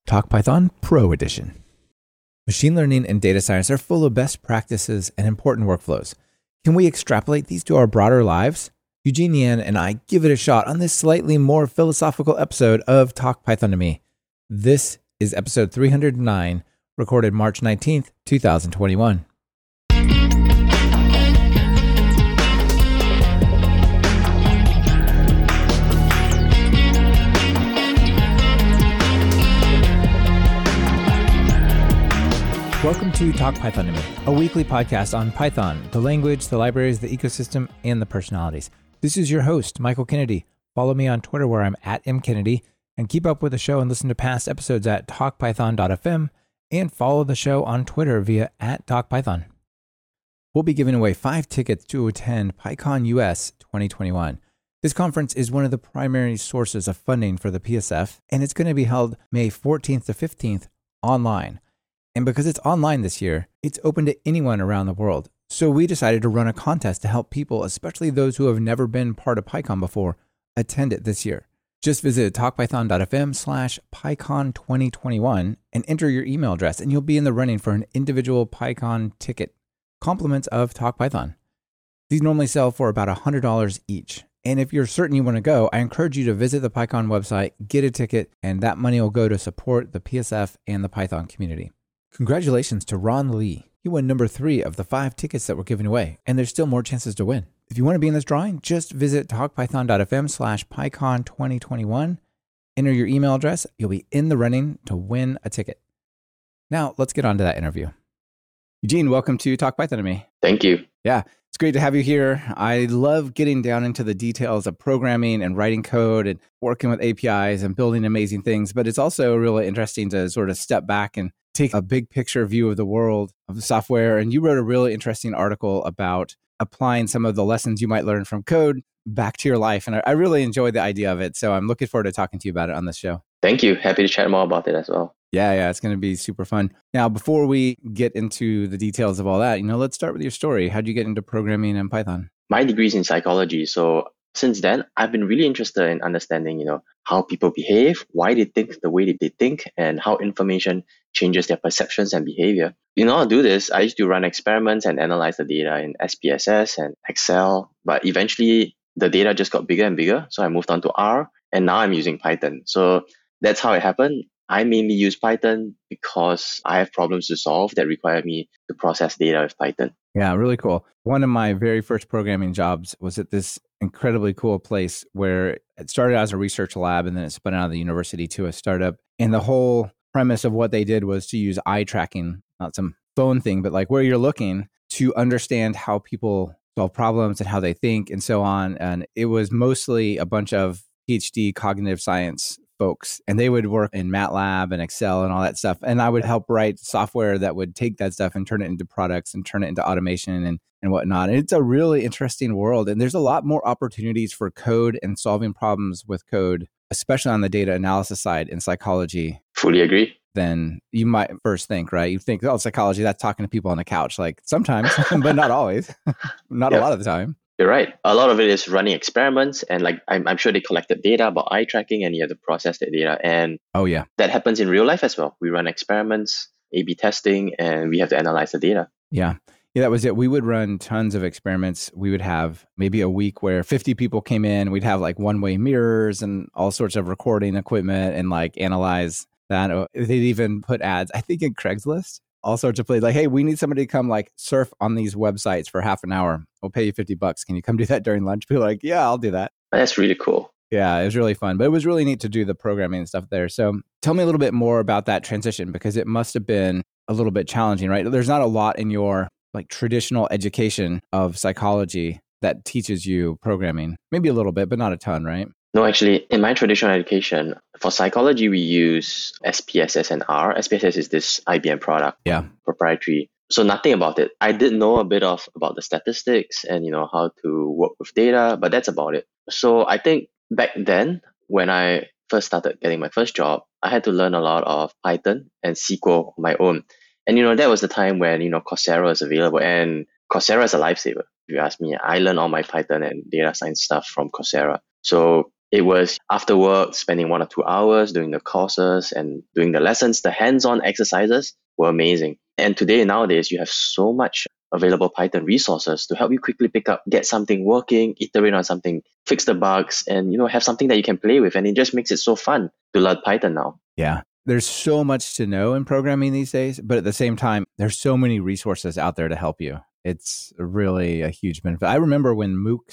Talk Python Pro Edition. Machine learning and data science are full of best practices and important workflows. Can we extrapolate these to our broader lives? Eugene Yan and I give it a shot on this slightly more philosophical episode of Talk Python to Me. This is episode 309, recorded March 19th, 2021. Welcome to Talk Python to Me, a weekly podcast on Python, the language, the libraries, the ecosystem, and the personalities. This is your host, Michael Kennedy. Follow me on Twitter where I'm at mkennedy, and keep up with the show and listen to past episodes at talkpython.fm, and follow the show on Twitter via @TalkPython. We'll be giving away 5 tickets to attend PyCon US 2021. This conference is one of the primary sources of funding for the PSF, and it's going to be held May 14th to 15th online. And because it's online this year, it's open to anyone around the world. So we decided to run a contest to help people, especially those who have never been part of PyCon before, attend it this year. Just visit talkpython.fm/PyCon2021 and enter your email address, and you'll be in the running for an individual PyCon ticket, compliments of Talk Python. These normally sell for about $100 each. And if you're certain you want to go, I encourage you to visit the PyCon website, get a ticket, and that money will go to support the PSF and the Python community. Congratulations to Ron Lee. He won number 3 of the 5 tickets that we're giving away, and there's still more chances to win. If you want to be in this drawing, just visit talkpython.fm/PyCon2021, enter your email address, you'll be in the running to win a ticket. Now, let's get on to that interview. Eugene, welcome to Talk Python to Me. Thank you. Yeah, it's great to have you here. I love getting down into the details of programming and writing code and working with APIs and building amazing things, but it's also really interesting to sort of step back and take a big picture view of the world of the software. And you wrote a really interesting article about applying some of the lessons you might learn from code back to your life. And I really enjoyed the idea of it. So I'm looking forward to talking to you about it on this show. Thank you. Happy to chat more about it as well. Yeah, it's going to be super fun. Now, before we get into the details of all that, let's start with your story. How'd you get into programming and Python? My degree is in psychology. So since then, I've been really interested in understanding, how people behave, why they think the way that they think, and how information changes their perceptions and behavior. In order to do this, I used to run experiments and analyze the data in SPSS and Excel. But eventually, the data just got bigger and bigger. So I moved on to R, and now I'm using Python. So that's how it happened. I mainly use Python because I have problems to solve that require me to process data with Python. Yeah, really cool. One of my very first programming jobs was at this incredibly cool place where it started as a research lab and then it spun out of the university to a startup. And the whole premise of what they did was to use eye tracking, not some phone thing, but like where you're looking to understand how people solve problems and how they think and so on. And it was mostly a bunch of PhD cognitive science folks, and they would work in MATLAB and Excel and all that stuff. And I would help write software that would take that stuff and turn it into products and turn it into automation and whatnot. And it's a really interesting world. And there's a lot more opportunities for code and solving problems with code, especially on the data analysis side in psychology. Fully agree. Than you might first think, right? You think, psychology, that's talking to people on the couch. Like sometimes, but not always, not a lot of the time. You're right. A lot of it is running experiments, and I'm sure they collected data about eye tracking, and you have to process that data. And that happens in real life as well. We run experiments, A/B testing, and we have to analyze the data. Yeah, that was it. We would run tons of experiments. We would have maybe a week where 50 people came in. We'd have like one-way mirrors and all sorts of recording equipment and like analyze that. They'd even put ads, I think in Craigslist. All sorts of places like, hey, we need somebody to come like surf on these websites for half an hour. We'll pay you $50. Can you come do that during lunch? People are like, yeah, I'll do that. That's really cool. Yeah, it was really fun. But it was really neat to do the programming and stuff there. So tell me a little bit more about that transition, because it must have been a little bit challenging, right? There's not a lot in your like traditional education of psychology that teaches you programming. Maybe a little bit, but not a ton, right? No, actually, in my traditional education, for psychology, we use SPSS and R. SPSS is this IBM product, proprietary. So nothing about it. I did know a bit about the statistics and, how to work with data, but that's about it. So I think back then, when I first started getting my first job, I had to learn a lot of Python and SQL on my own. And, that was the time when, Coursera was available, and Coursera is a lifesaver. If you ask me, I learned all my Python and data science stuff from Coursera. So It was after work, spending 1 or 2 hours doing the courses and doing the lessons. The hands-on exercises were amazing. And today, nowadays, you have so much available Python resources to help you quickly pick up, get something working, iterate on something, fix the bugs, and have something that you can play with. And it just makes it so fun to learn Python now. Yeah. There's so much to know in programming these days, but at the same time, there's so many resources out there to help you. It's really a huge benefit. I remember when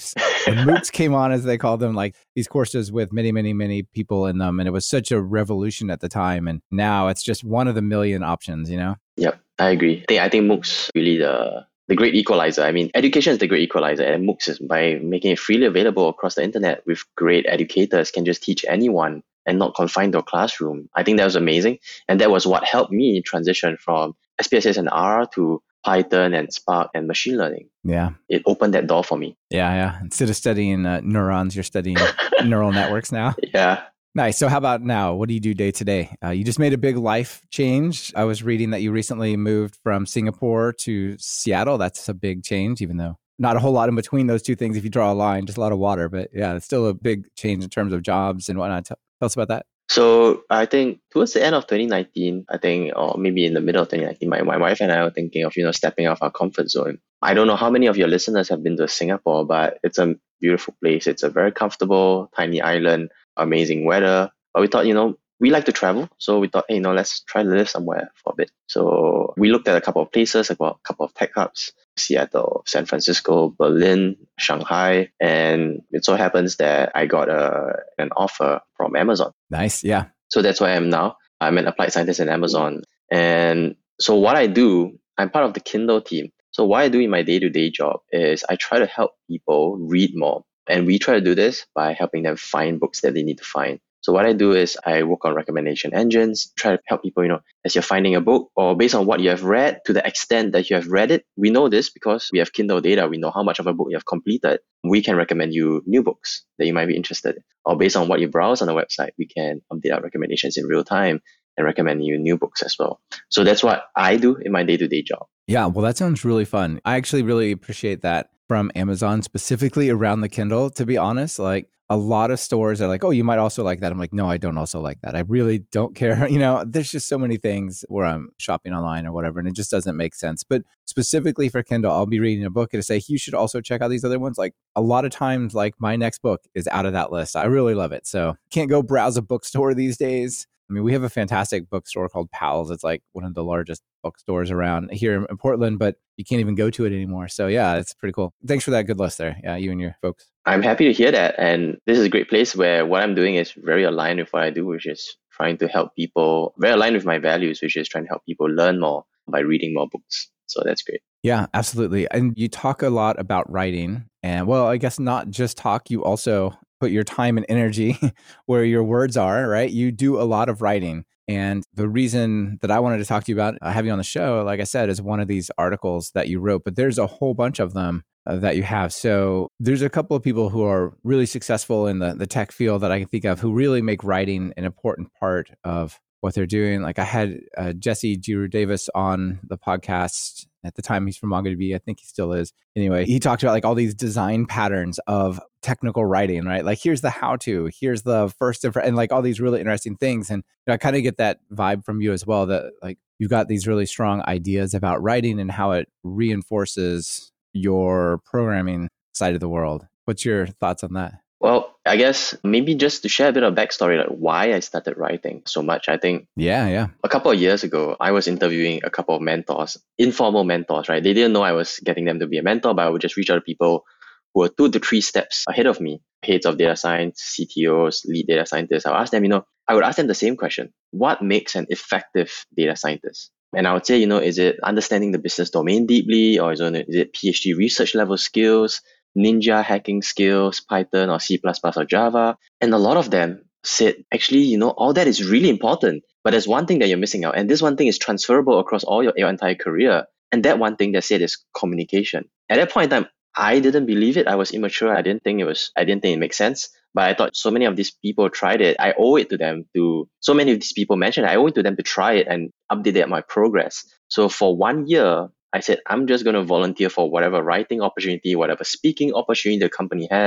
MOOCs came on, as they called them, like these courses with many, many, many people in them. And it was such a revolution at the time. And now it's just one of the million options, Yep, I agree. I think MOOCs really the great equalizer. I mean, education is the great equalizer, and MOOCs is by making it freely available across the internet with great educators can just teach anyone and not confined to a classroom. I think that was amazing. And that was what helped me transition from SPSS and R to Python and Spark and machine learning. Yeah. It opened that door for me. Yeah. Instead of studying neurons, you're studying neural networks now. Yeah. Nice. So how about now? What do you do day to day? You just made a big life change. I was reading that you recently moved from Singapore to Seattle. That's a big change, even though not a whole lot in between those two things if you draw a line, just a lot of water. But yeah, it's still a big change in terms of jobs and whatnot. Tell us about that. So I think towards the end of 2019, or maybe in the middle of 2019, my wife and I were thinking of, stepping off our comfort zone. I don't know how many of your listeners have been to Singapore, but it's a beautiful place. It's a very comfortable, tiny island, amazing weather. But we thought, we like to travel. So we thought, hey, let's try to live somewhere for a bit. So we looked at a couple of places, a couple of tech hubs, Seattle, San Francisco, Berlin, Shanghai. And it so happens that I got an offer from Amazon. Nice. Yeah. So that's where I am now. I'm an applied scientist in Amazon. And so what I do, I'm part of the Kindle team. So what I do in my day-to-day job is I try to help people read more. And we try to do this by helping them find books that they need to find. So what I do is I work on recommendation engines, try to help people, as you're finding a book or based on what you have read, to the extent that you have read it. We know this because we have Kindle data. We know how much of a book you have completed. We can recommend you new books that you might be interested in. Or based on what you browse on the website, we can update our recommendations in real time and recommend you new books as well. So that's what I do in my day-to-day job. Yeah, well, that sounds really fun. I actually really appreciate that from Amazon, specifically around the Kindle, to be honest. Like, a lot of stores are like, oh, you might also like that. I'm like, no, I don't also like that. I really don't care. There's just so many things where I'm shopping online or whatever, and it just doesn't make sense. But specifically for Kindle, I'll be reading a book and say, you should also check out these other ones. Like a lot of times, like my next book is out of that list. I really love it. So can't go browse a bookstore these days. I mean, we have a fantastic bookstore called Powell's. It's like one of the largest bookstores around here in Portland, but you can't even go to it anymore. So yeah, it's pretty cool. Thanks for that good list there. Yeah, you and your folks. I'm happy to hear that. And this is a great place where what I'm doing is very aligned with what I do, which is trying to help people, very aligned with my values, which is trying to help people learn more by reading more books. So that's great. Yeah, absolutely. And you talk a lot about writing. And well, I guess not just talk, you also put your time and energy where your words are, right? You do a lot of writing. And the reason that I wanted to talk to you about having you on the show, like I said, is one of these articles that you wrote, but there's a whole bunch of them that you have. So there's a couple of people who are really successful in the tech field that I can think of who really make writing an important part of what they're doing. Like I had Jesse Giroux Davis on the podcast. At the time, he's from MongoDB. I think he still is. Anyway, he talked about like all these design patterns of technical writing, right? Like here's the how-to, here's the first, and like all these really interesting things. And I kind of get that vibe from you as well, that like you've got these really strong ideas about writing and how it reinforces your programming side of the world. What's your thoughts on that? Well, I guess maybe just to share a bit of backstory, like why I started writing so much. I think a couple of years ago, I was interviewing a couple of mentors, informal mentors, right? They didn't know I was getting them to be a mentor, but I would just reach out to people who were 2 to 3 steps ahead of me, heads of data science, CTOs, lead data scientists. I would ask them the same question. What makes an effective data scientist? And I would say, is it understanding the business domain deeply, or is it PhD research level skills, Ninja hacking skills, Python or C++ or Java? And a lot of them said, actually, all that is really important, but there's one thing that you're missing out. And this one thing is transferable across all your entire career. And that one thing they said is communication. At that point in time, I didn't believe it. I was immature. I didn't think it made sense. But I thought so many of these people tried it. I owe it to them so many of these people mentioned, I owe it to them to try it and update my progress. So for 1 year, I said, I'm just going to volunteer for whatever writing opportunity, whatever speaking opportunity the company has.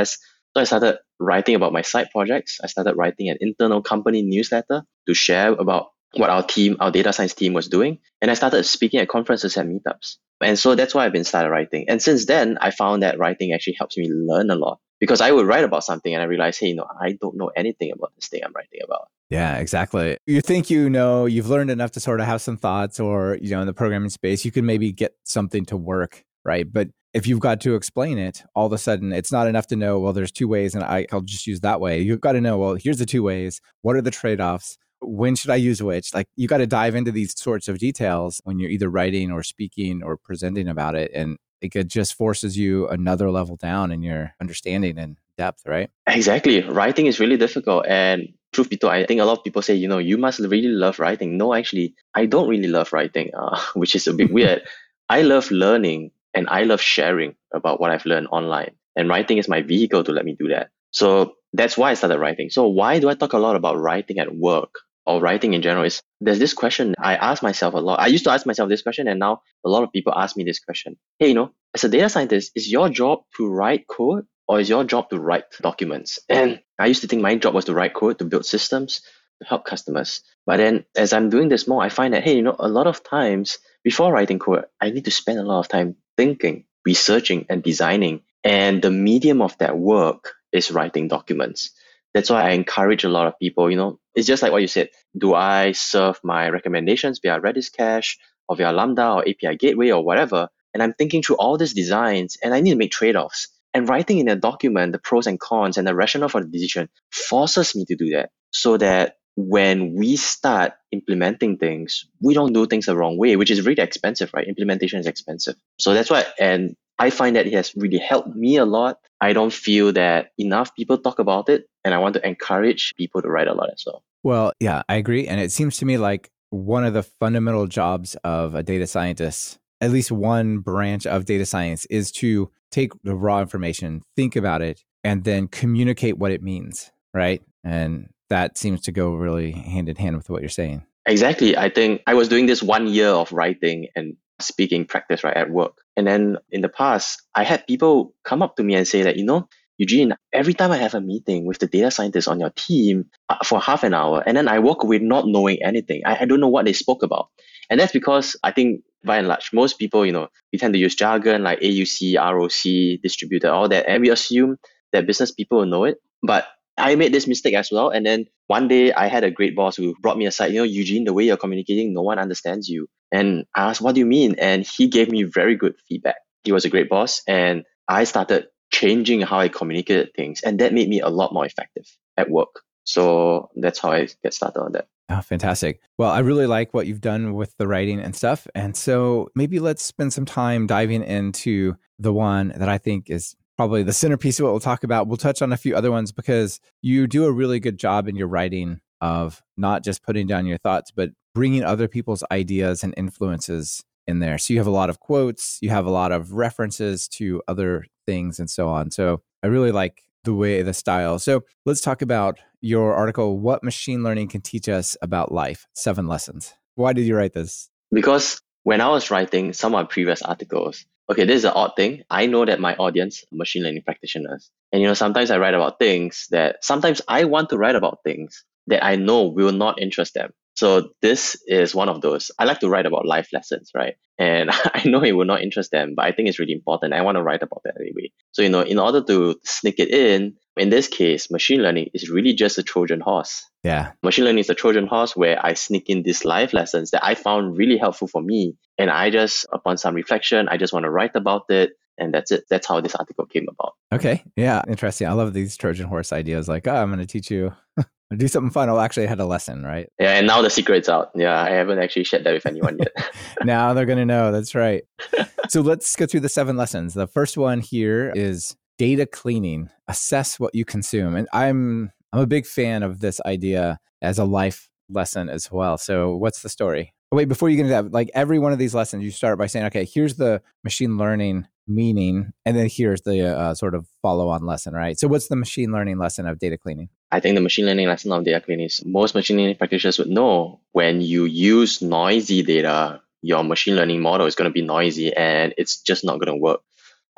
So I started writing about my side projects. I started writing an internal company newsletter to share about what our data science team was doing. And I started speaking at conferences and meetups. And so that's why I've been started writing. And since then, I found that writing actually helps me learn a lot because I would write about something and I realized, hey, I don't know anything about this thing I'm writing about. Yeah, exactly. You think you've learned enough to sort of have some thoughts or, in the programming space, you can maybe get something to work, right? But if you've got to explain it, all of a sudden, it's not enough to know, well, there's two ways and I'll just use that way. You've got to know, well, here's the two ways. What are the trade-offs? When should I use which? Like you got to dive into these sorts of details when you're either writing or speaking or presenting about it. And it just forces you another level down in your understanding and depth, right? Exactly. Writing is really difficult. And truth be told, I think a lot of people say, you must really love writing. No, actually, I don't really love writing, which is a bit weird. I love learning and I love sharing about what I've learned online. And writing is my vehicle to let me do that. So that's why I started writing. So why do I talk a lot about writing at work or writing in general? There's this question I ask myself a lot. I used to ask myself this question, and now a lot of people ask me this question. Hey, as a data scientist, is your job to write code or is your job to write documents? And I used to think my job was to write code, to build systems, to help customers. But then as I'm doing this more, I find that, hey, a lot of times before writing code, I need to spend a lot of time thinking, researching, and designing. And the medium of that work is writing documents. That's why I encourage a lot of people, it's just like what you said. Do I serve my recommendations via Redis cache or via Lambda or API gateway or whatever? And I'm thinking through all these designs and I need to make trade-offs. And writing in a document, the pros and cons and the rationale for the decision forces me to do that so that when we start implementing things, we don't do things the wrong way, which is really expensive, right? Implementation is expensive. So that's why, and I find that it has really helped me a lot. I don't feel that enough people talk about it, and I want to encourage people to write a lot as well. Well, yeah, I agree. And it seems to me like one of the fundamental jobs of a data scientist, at least one branch of data science, is to take the raw information, think about it, and then communicate what it means, right? And that seems to go really hand in hand with what you're saying. Exactly. I think I was doing this 1 year of writing and speaking practice right at work. And then in the past, I had people come up to me and say that, Eugene, every time I have a meeting with the data scientists on your team for half an hour, and then I walk away not knowing anything. I don't know what they spoke about. And that's because I think by and large, most people, we tend to use jargon like AUC, ROC, distributed, all that. And we assume that business people will know it. But I made this mistake as well. And then one day I had a great boss who brought me aside, Eugene, the way you're communicating, no one understands you. And I asked, what do you mean? And he gave me very good feedback. He was a great boss. And I started changing how I communicated things. And that made me a lot more effective at work. So that's how I get started on that. Oh, fantastic. Well, I really like what you've done with the writing and stuff. And so maybe let's spend some time diving into the one that I think is probably the centerpiece of what we'll talk about. We'll touch on a few other ones because you do a really good job in your writing of not just putting down your thoughts, but bringing other people's ideas and influences in there. So you have a lot of quotes, you have a lot of references to other things and so on. So I really like the style. So let's talk about your article, What Machine Learning Can Teach Us About Life, 7 Lessons. Why did you write this? Because when I was writing some of my previous articles, okay, this is an odd thing. I know that my audience are machine learning practitioners. And sometimes I write about things that sometimes I want to write about things that I know will not interest them. So this is one of those. I like to write about life lessons, right? And I know it will not interest them, but I think it's really important. I want to write about that anyway. So, in order to sneak it in this case, machine learning is really just a Trojan horse. Yeah. Machine learning is a Trojan horse where I sneak in these life lessons that I found really helpful for me. And I just, upon some reflection, I just want to write about it. And that's it. That's how this article came about. Okay. Yeah. Interesting. I love these Trojan horse ideas. Like, I'm going to teach you do something fun. I'll actually had a lesson, right? Yeah. And now the secret's out. Yeah. I haven't actually shared that with anyone yet. Now they're going to know. That's right. So let's go through the 7 lessons. The first one here is data cleaning. Assess what you consume. And I'm a big fan of this idea as a life lesson as well. So what's the story? Wait, before you get into that, like every one of these lessons, you start by saying, okay, here's the machine learning meaning, and then here's the sort of follow-on lesson, right? So what's the machine learning lesson of data cleaning? I think the machine learning lesson of data cleaning is most machine learning practitioners would know when you use noisy data, your machine learning model is going to be noisy and it's just not going to work.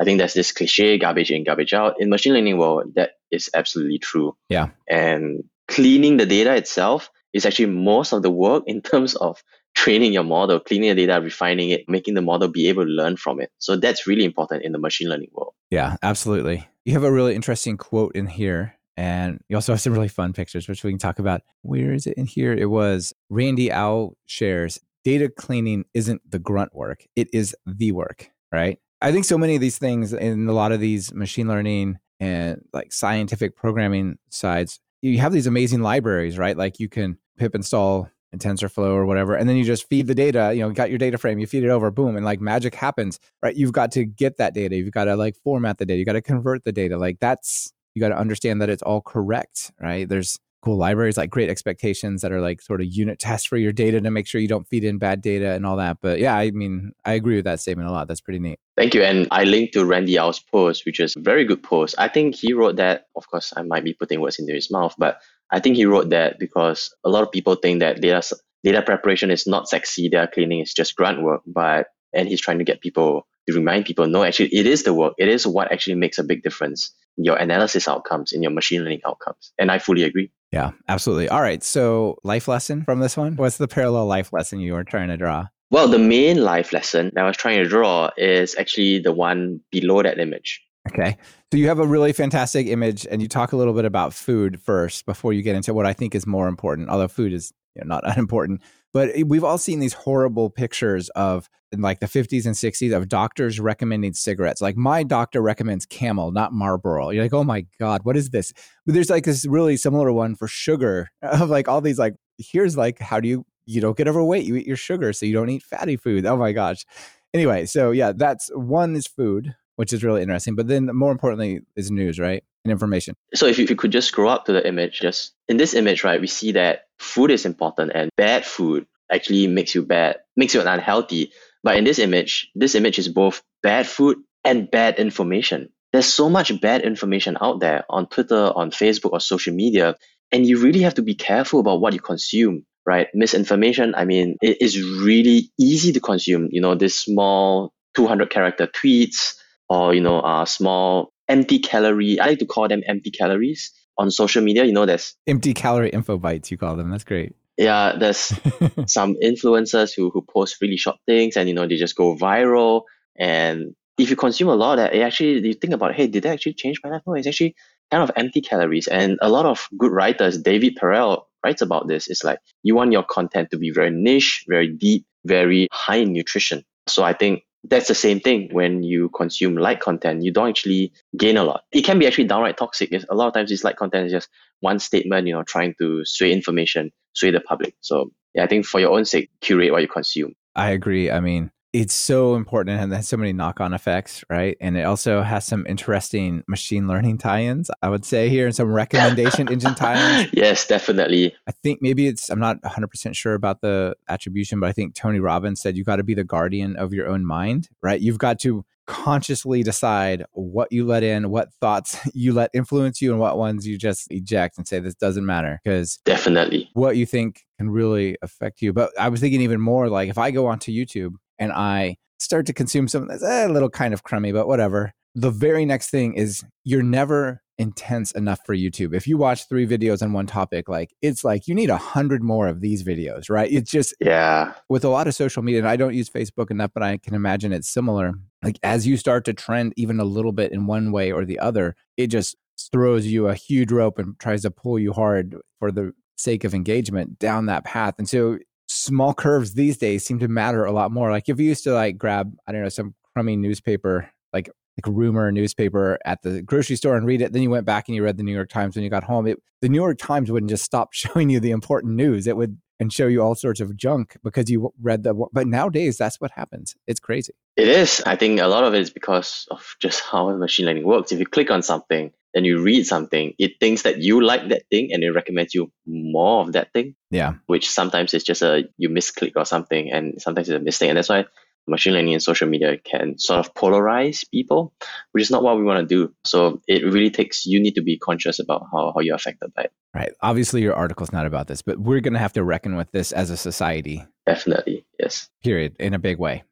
I think there's this cliche, garbage in, garbage out. In machine learning world, that is absolutely true. Yeah. And cleaning the data itself is actually most of the work in terms of training your model, cleaning the data, refining it, making the model be able to learn from it. So that's really important in the machine learning world. Yeah, absolutely. You have a really interesting quote in here, and you also have some really fun pictures, which we can talk about. Where is it in here? It was Randy Au shares, data cleaning isn't the grunt work. It is the work, right? I think so many of these things in a lot of these machine learning and like scientific programming sides, you have these amazing libraries, right? Like you can pip install in TensorFlow or whatever, and then you just feed the data, you got your data frame, you feed it over, boom, and like magic happens, right? You've got to get that data. You've got to like format the data. You got to convert the data. Like you got to understand that it's all correct, right? There's cool libraries like Great Expectations that are like sort of unit tests for your data to make sure you don't feed in bad data and all that. But yeah, I mean, I agree with that statement a lot. That's pretty neat. Thank you. And I linked to Randy Au's post, which is a very good post. I think he wrote that, of course, I might be putting words into his mouth, but I think he wrote that because a lot of people think that data preparation is not sexy, data cleaning is just grunt work. And he's trying to get people to remind people, no, actually, it is the work. It is what actually makes a big difference in your analysis outcomes, in your machine learning outcomes. And I fully agree. Yeah, absolutely. All right. So life lesson from this one? What's the parallel life lesson you were trying to draw? Well, the main life lesson that I was trying to draw is actually the one below that image. Okay. So you have a really fantastic image, and you talk a little bit about food first before you get into what I think is more important, although food is not unimportant. But we've all seen these horrible pictures of in like the 50s and 60s of doctors recommending cigarettes. Like my doctor recommends Camel, not Marlboro. You're like, oh my God, what is this? But there's like this really similar one for sugar of like all these like, here's like, how do you don't get overweight. You eat your sugar, so you don't eat fatty food. Oh my gosh. Anyway, so yeah, that's one is food, which is really interesting. But then more importantly is news, right? And information. So if you could just scroll up to the image, just in this image, right, we see that food is important and bad food actually makes you unhealthy. But in this image is both bad food and bad information. There's so much bad information out there on Twitter, on Facebook, or social media, and you really have to be careful about what you consume, right? Misinformation, I mean, it is really easy to consume, this small 200 character tweets or, small empty calorie, I like to call them empty calories on social media. There's empty calorie info bites, you call them. That's great. Yeah, there's some influencers who post really short things and, they just go viral. And if you consume a lot of that, you think about, hey, did that actually change my life? No, it's actually kind of empty calories. And a lot of good writers, David Perel writes about this. It's like you want your content to be very niche, very deep, very high in nutrition. So I think that's the same thing when you consume light content, you don't actually gain a lot. It can be actually downright toxic. A lot of times this light content is just one statement, trying to sway information, sway the public. So yeah, I think for your own sake, curate what you consume. I agree. I mean, it's so important and it has so many knock-on effects, right? And it also has some interesting machine learning tie-ins, I would say here, and some recommendation engine tie-ins. Yes, definitely. I think maybe I'm not 100% sure about the attribution, but I think Tony Robbins said you got to be the guardian of your own mind, right? You've got to consciously decide what you let in, what thoughts you let influence you, and what ones you just eject and say, this doesn't matter. Because definitely what you think can really affect you. But I was thinking even more like if I go onto YouTube and I start to consume something that's a little kind of crummy, but whatever. The very next thing is you're never intense enough for YouTube. If you watch 3 videos on one topic, it's like you need 100 more of these videos, right? It's just, yeah. With a lot of social media, and I don't use Facebook enough, but I can imagine it's similar. Like as you start to trend even a little bit in one way or the other, it just throws you a huge rope and tries to pull you hard for the sake of engagement down that path. And so small curves these days seem to matter a lot more. Like if you used to grab, I don't know, some crummy newspaper, like rumor newspaper at the grocery store and read it, then you went back and you read the New York Times when you got home. The New York Times wouldn't just stop showing you the important news. It would and show you all sorts of junk because you read but nowadays that's what happens. It's crazy. It is. I think a lot of it is because of just how machine learning works. If you click on something, then you read something, it thinks that you like that thing and it recommends you more of that thing. Yeah. Which sometimes it's just you misclick or something, and sometimes it's a mistake. And that's why machine learning and social media can sort of polarize people, which is not what we want to do. So it really you need to be conscious about how you're affected by it. Right. Obviously, your article's not about this, but we're going to have to reckon with this as a society. Definitely. Yes. Period. In a big way. But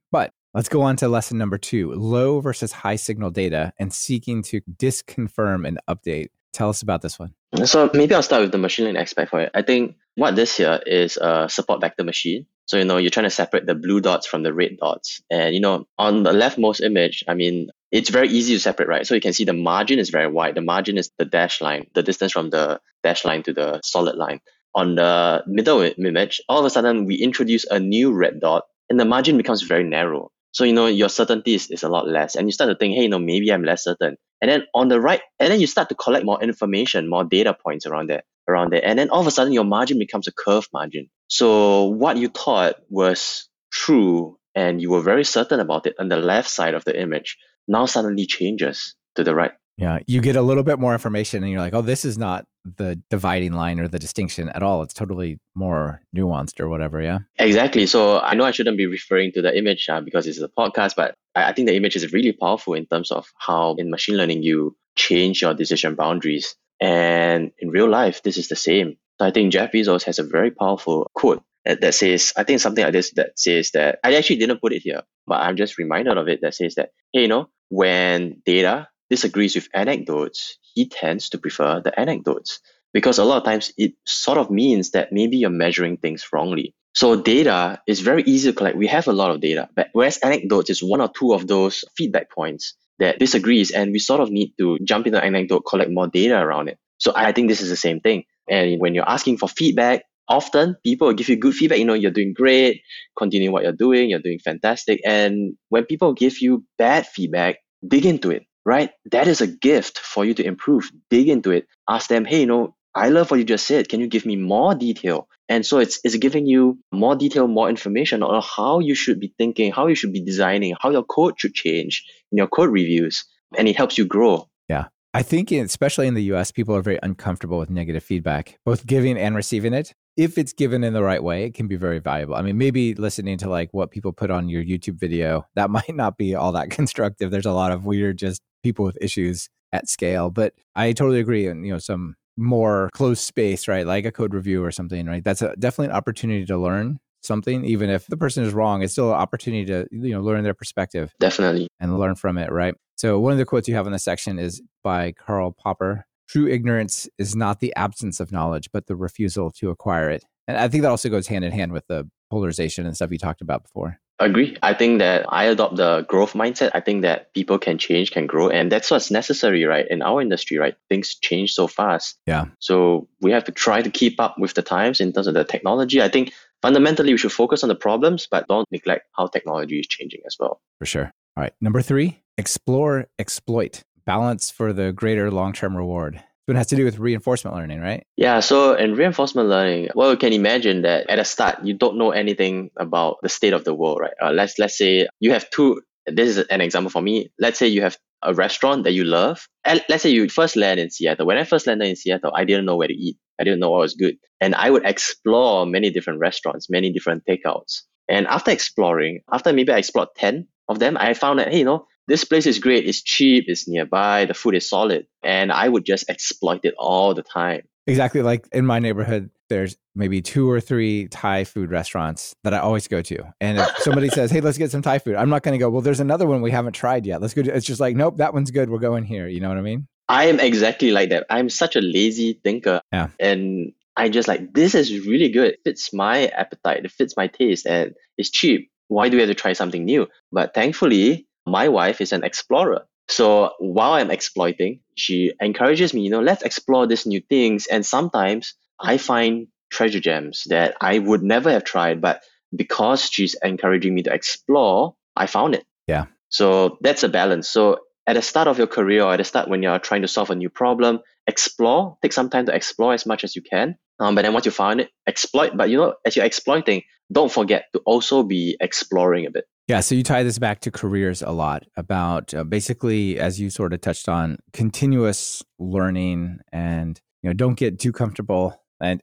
Let's go on to lesson number 2, low versus high signal data and seeking to disconfirm and update. Tell us about this one. So maybe I'll start with the machine learning aspect for it. I think what this here is a support vector machine. So, you're trying to separate the blue dots from the red dots. And, on the leftmost image, it's very easy to separate, right? So you can see the margin is very wide. The margin is the dashed line, the distance from the dashed line to the solid line. On the middle image, all of a sudden we introduce a new red dot and the margin becomes very narrow. So, your certainty is a lot less. And you start to think, hey, maybe I'm less certain. And then on the right, and then you start to collect more information, more data points around there. And then all of a sudden your margin becomes a curved margin. So what you thought was true and you were very certain about it on the left side of the image now suddenly changes to the right. Yeah, you get a little bit more information and you're like, oh, this is not the dividing line or the distinction at all. It's totally more nuanced or whatever, yeah? Exactly. So I know I shouldn't be referring to the image because this is a podcast, but I think the image is really powerful in terms of how in machine learning you change your decision boundaries. And in real life, this is the same. So I think Jeff Bezos has a very powerful quote that says, I think something like this that says that, I actually didn't put it here, but I'm just reminded of it, that says that, hey, when data disagrees with anecdotes, he tends to prefer the anecdotes. Because a lot of times it sort of means that maybe you're measuring things wrongly. So data is very easy to collect. We have a lot of data, but whereas anecdotes is one or two of those feedback points that disagrees, and we sort of need to jump into anecdote, collect more data around it. So I think this is the same thing. And when you're asking for feedback, often people will give you good feedback. You're doing great, continue what you're doing fantastic. And when people give you bad feedback, dig into it, right? That is a gift for you to improve. Dig into it. Ask them, hey, I love what you just said. Can you give me more detail? And so it's giving you more detail, more information on how you should be thinking, how you should be designing, how your code should change in your code reviews. And it helps you grow. Yeah. I think especially in the US, people are very uncomfortable with negative feedback, both giving and receiving it. If it's given in the right way, it can be very valuable. Maybe listening to like what people put on your YouTube video, that might not be all that constructive. There's a lot of weird, just people with issues at scale. But I totally agree. And, some more closed space, right? Like a code review or something, right? That's definitely an opportunity to learn something. Even if the person is wrong, it's still an opportunity to, learn their perspective. Definitely. And learn from it, right? So one of the quotes you have in this section is by Karl Popper. True ignorance is not the absence of knowledge, but the refusal to acquire it. And I think that also goes hand in hand with the polarization and stuff you talked about before. Agree. I think that I adopt the growth mindset. I think that people can change, can grow. And that's what's necessary, right? In our industry, right? Things change so fast. Yeah. So we have to try to keep up with the times in terms of the technology. I think fundamentally we should focus on the problems, but don't neglect how technology is changing as well. For sure. All right. Number 3, explore, exploit. Balance for the greater long-term reward. It has to do with reinforcement learning, right? Yeah, so in reinforcement learning, well, you can imagine that at the start, you don't know anything about the state of the world, right? Let's say you have two, this is an example for me. Let's say you have a restaurant that you love. And let's say you first land in Seattle. When I first landed in Seattle, I didn't know where to eat. I didn't know what was good. And I would explore many different restaurants, many different takeouts. And after maybe I explored 10 of them, I found that, hey, this place is great, it's cheap, it's nearby, the food is solid. And I would just exploit it all the time. Exactly. Like in my neighborhood, there's maybe 2 or 3 Thai food restaurants that I always go to. And if somebody says, hey, let's get some Thai food, I'm not going to go, well, there's another one we haven't tried yet. Let's go. It's just like, nope, that one's good. We're going here. You know what I mean? I am exactly like that. I'm such a lazy thinker. Yeah. And I just like, this is really good. It fits my appetite. It fits my taste and it's cheap. Why do we have to try something new? But thankfully, my wife is an explorer. So while I'm exploiting, she encourages me, let's explore these new things. And sometimes I find treasure gems that I would never have tried, but because she's encouraging me to explore, I found it. Yeah. So that's a balance. So at the start of your career or at the start when you're trying to solve a new problem, explore, take some time to explore as much as you can. But then once you found it, exploit. But as you're exploiting, don't forget to also be exploring a bit. Yeah, so you tie this back to careers a lot about basically, as you sort of touched on, continuous learning and don't get too comfortable and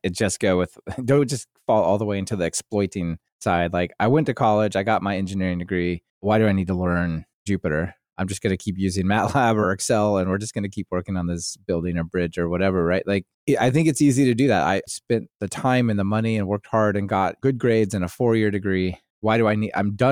don't just fall all the way into the exploiting side. Like I went to college, I got my engineering degree. Why do I need to learn Jupyter? I'm just going to keep using MATLAB or Excel and we're just going to keep working on this building a bridge or whatever, right? Like I think it's easy to do that. I spent the time and the money and worked hard and got good grades and a 4-year degree. Why do I need? I'm done with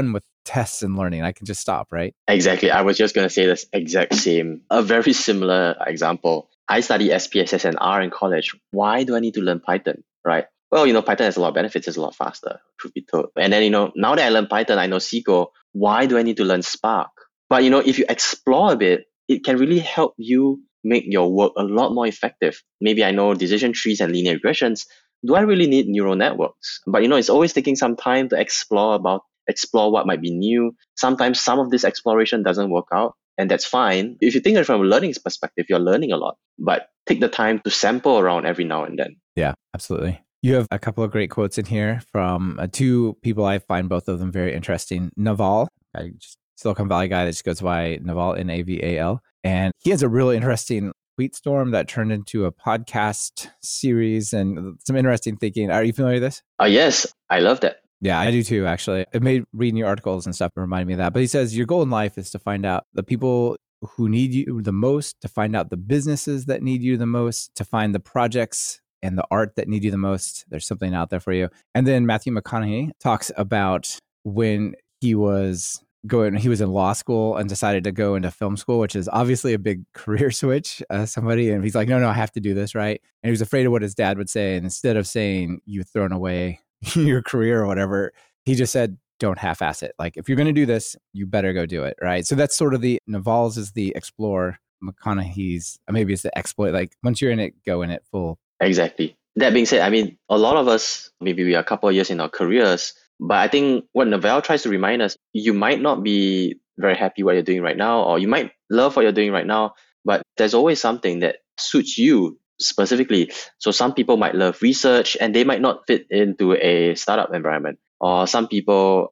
tests and learning. I can just stop, right? Exactly. I was just going to say this exact same, a very similar example. I study SPSS and R in college. Why do I need to learn Python, right? Well, Python has a lot of benefits. It's a lot faster, truth be told. And then, now that I learn Python, I know SQL. Why do I need to learn Spark? But, if you explore a bit, it can really help you make your work a lot more effective. Maybe I know decision trees and linear regressions. Do I really need neural networks? But, it's always taking some time to explore what might be new. Sometimes some of this exploration doesn't work out, and that's fine. If you think of it from a learning perspective, you're learning a lot, but take the time to sample around every now and then. Yeah, absolutely. You have a couple of great quotes in here from two people. I find both of them very interesting. Naval, Silicon Valley guy that just goes by Naval, Naval. And he has a really interesting tweet storm that turned into a podcast series and some interesting thinking. Are you familiar with this? Yes, I love that. Yeah, I do too, actually. It made reading your articles and stuff remind me of that. But he says your goal in life is to find out the people who need you the most, to find out the businesses that need you the most, to find the projects and the art that need you the most. There's something out there for you. And then Matthew McConaughey talks about when he was in law school and decided to go into film school, which is obviously a big career switch. And he's like, no, I have to do this, right? And he was afraid of what his dad would say. And instead of saying you've thrown away your career or whatever, he just said, don't half-ass it. Like, if you're going to do this, you better go do it, right? So that's sort of Naval's is the explore, McConaughey's maybe it's the exploit. Like, once you're in it, go in it full. Exactly. That being said, a lot of us, maybe we are a couple of years in our careers, but I think what Naval tries to remind us, you might not be very happy what you're doing right now, or you might love what you're doing right now, but there's always something that suits you specifically. So some people might love research and they might not fit into a startup environment. Or some people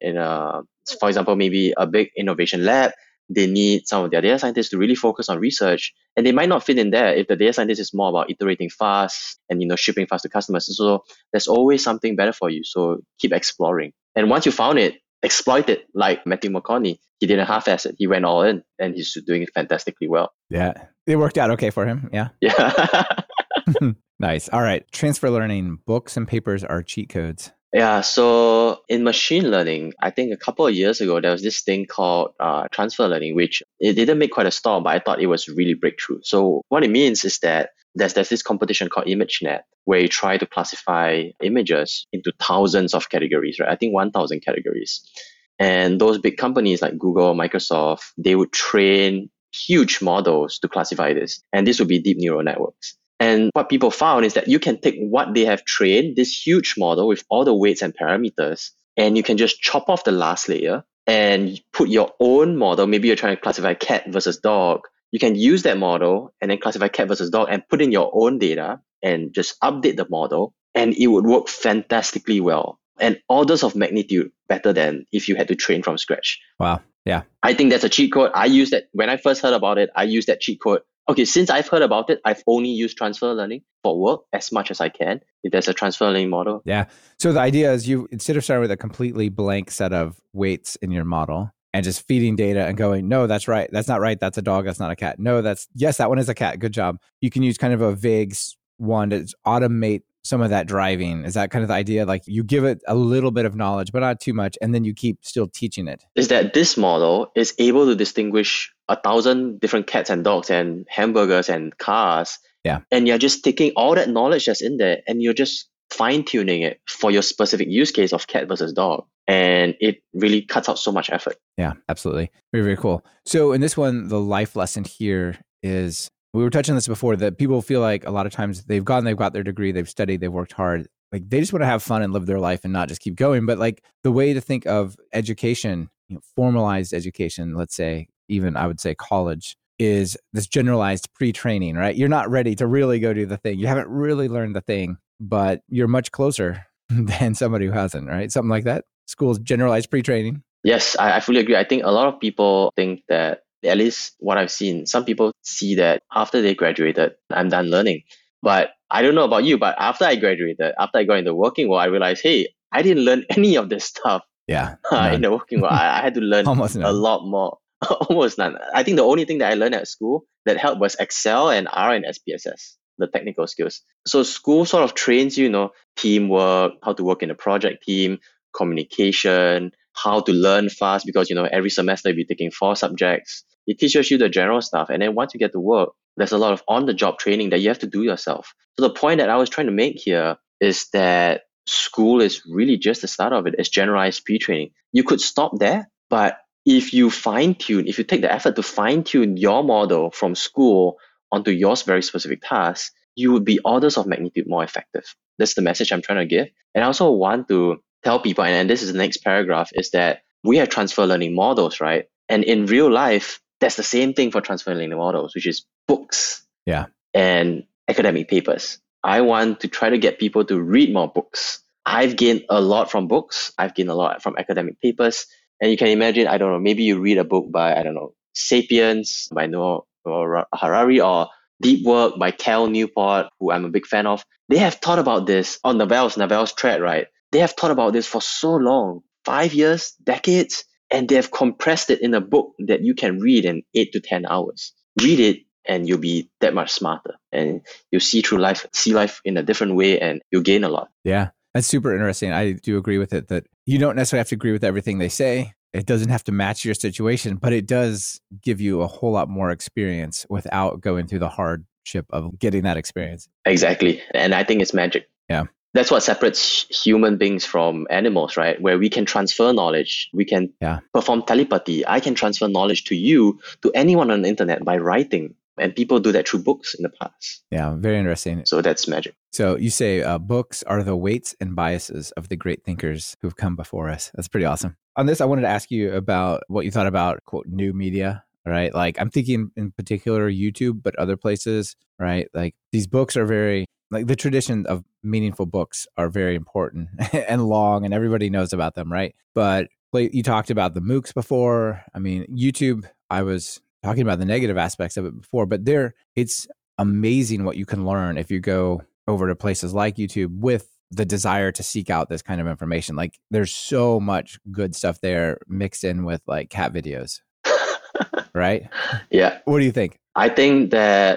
for example, maybe a big innovation lab, they need some of their data scientists to really focus on research, and they might not fit in there if the data scientist is more about iterating fast and shipping fast to customers. So there's always something better for you. So keep exploring. And once you found it, exploit it. Like Matthew McConaughey, he didn't half-ass it. He went all in, and he's doing it fantastically well. Yeah, it worked out okay for him. Yeah. Nice. All right. Transfer learning, books and papers are cheat codes. Yeah, so in machine learning, I think a couple of years ago, there was this thing called transfer learning, which it didn't make quite a storm, but I thought it was really breakthrough. So what it means is that there's this competition called ImageNet, where you try to classify images into thousands of categories, right? I think 1,000 categories. And those big companies like Google, Microsoft, they would train huge models to classify this. And this would be deep neural networks. And what people found is that you can take what they have trained, this huge model with all the weights and parameters, and you can just chop off the last layer and put your own model. Maybe you're trying to classify cat versus dog. You can use that model and then classify cat versus dog and put in your own data and just update the model, and it would work fantastically well. And orders of magnitude better than if you had to train from scratch. Wow. Yeah. I think that's a cheat code. I used that when I first heard about it. I used that cheat code. Okay, since I've heard about it, I've only used transfer learning for work as much as I can, if there's a transfer learning model. Yeah. So the idea is you, instead of starting with a completely blank set of weights in your model and just feeding data and going, no, that's right. That's not right. That's a dog. That's not a cat. No, yes, that one is a cat. Good job. You can use kind of a vague one to automate some of that driving. Is that kind of the idea? Like, you give it a little bit of knowledge, but not too much, and then you keep still teaching it. Is that this model is able to distinguish 1,000 different cats and dogs and hamburgers and cars. Yeah. And you're just taking all that knowledge that's in there and you're just fine-tuning it for your specific use case of cat versus dog. And it really cuts out so much effort. Yeah, absolutely. Very, very cool. So in this one, the life lesson here is, we were touching on this before, that people feel like a lot of times they've got their degree, they've studied, they've worked hard. Like, they just want to have fun and live their life and not just keep going. But like, the way to think of education, formalized education, let's say, even I would say college, is this generalized pre-training, right? You're not ready to really go do the thing. You haven't really learned the thing, but you're much closer than somebody who hasn't, right? Something like that. School's generalized pre-training. Yes, I fully agree. I think a lot of people think that, at least what I've seen, some people see that after they graduated, I'm done learning. But I don't know about you, but after I graduated, after I got into the working world, I realized, hey, I didn't learn any of this stuff. Yeah. In the working world. I had to learn a lot more. Almost none. I think the only thing that I learned at school that helped was Excel and R and SPSS, the technical skills. So school sort of trains you, teamwork, how to work in a project team, communication, how to learn fast because, every semester you'll be taking 4 subjects. It teaches you the general stuff. And then once you get to work, there's a lot of on-the-job training that you have to do yourself. So the point that I was trying to make here is that school is really just the start of it. It's generalized pre-training. You could stop there, but if you take the effort to fine-tune your model from school onto your very specific task, you would be orders of magnitude more effective. That's the message I'm trying to give. And I also want to tell people, and this is the next paragraph, is that we have transfer learning models, right? And in real life, that's the same thing for transfer learning models, which is books and academic papers. I want to try to get people to read more books. I've gained a lot from books. I've gained a lot from academic papers. And you can imagine, I don't know, maybe you read a book by, Sapiens by Noah Harari, or Deep Work by Cal Newport, who I'm a big fan of. They have thought about this on Naval's thread, right? They have thought about this for so long, 5 years, decades, and they have compressed it in a book that you can read in 8 to 10 hours. Read it and you'll be that much smarter, and you'll see life in a different way, and you'll gain a lot. Yeah, that's super interesting. I do agree with it that you don't necessarily have to agree with everything they say. It doesn't have to match your situation, but it does give you a whole lot more experience without going through the hardship of getting that experience. Exactly. And I think it's magic. Yeah. That's what separates human beings from animals, right? Where we can transfer knowledge. We can perform telepathy. I can transfer knowledge to you, to anyone on the internet by writing. And people do that through books in the past. Yeah, very interesting. So that's magic. So you say books are the weights and biases of the great thinkers who've come before us. That's pretty awesome. On this, I wanted to ask you about what you thought about, quote, new media, right? Like I'm thinking in particular YouTube, but other places, right? Like these books are very, like the tradition of meaningful books are very important and long, and everybody knows about them, right? But like you talked about the MOOCs before. I mean, YouTube, I was talking about the negative aspects of it before, but it's amazing what you can learn if you go over to places like YouTube with the desire to seek out this kind of information. Like there's so much good stuff there mixed in with like cat videos, right? Yeah. What do you think? I think that